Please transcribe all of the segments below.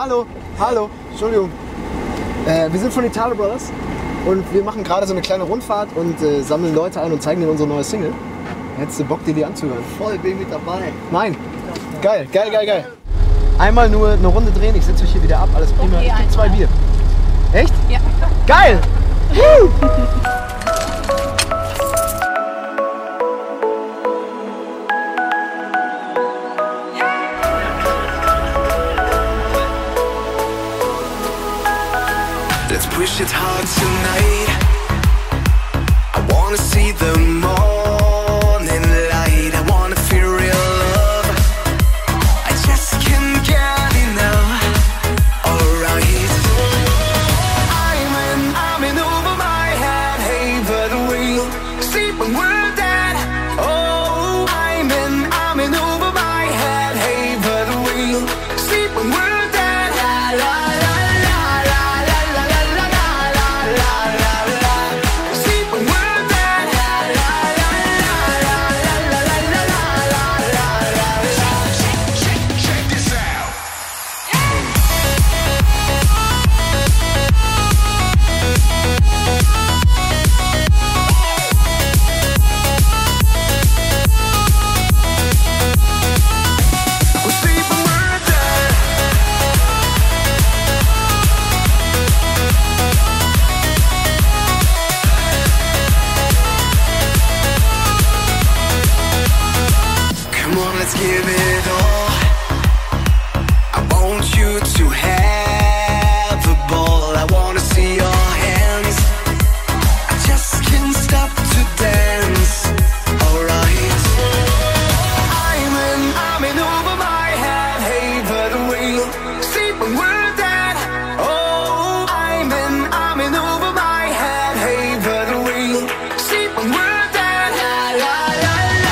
hallo, Entschuldigung. Wir sind von Italo Brothers und wir machen gerade so eine kleine Rundfahrt und sammeln Leute ein und zeigen denen unsere neue Single. Hättest du Bock, dir die anzuhören? Voll, bin mit dabei. Nein. Geil. Einmal nur eine Runde drehen, ich setze euch hier wieder ab, alles prima. Okay, Ich gebe 2 Bier. Echt? Ja. Geil! Woo! Let's push it hard tonight. I wanna see the morning light. I wanna feel real love. I just can't get enough. Alright. I'm in over my head. Hey, but we'll see when we're dead. Oh, I'm in over my head. Hey, but we'll see when we're dead. La la la. Let's give it all. I want you to have the ball. I wanna see your hands. I just can't stop to dance. Alright. I'm in over my head. Hey, but we'll see when we're dead. Oh, I'm in over my head. Hey, but we'll see when we're dead. La la la.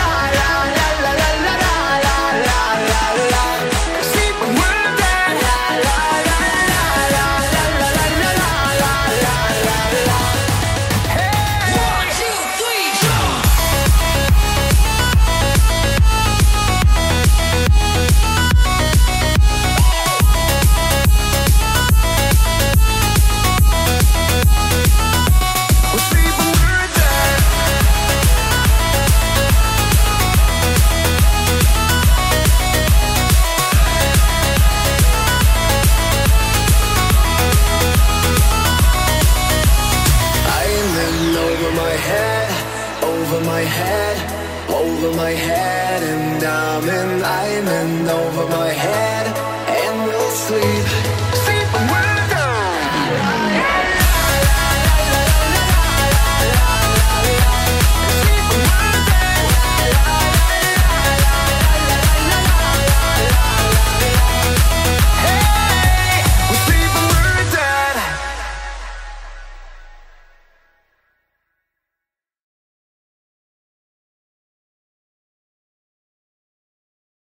Over my head, and I'm in over my head, and we'll sleep.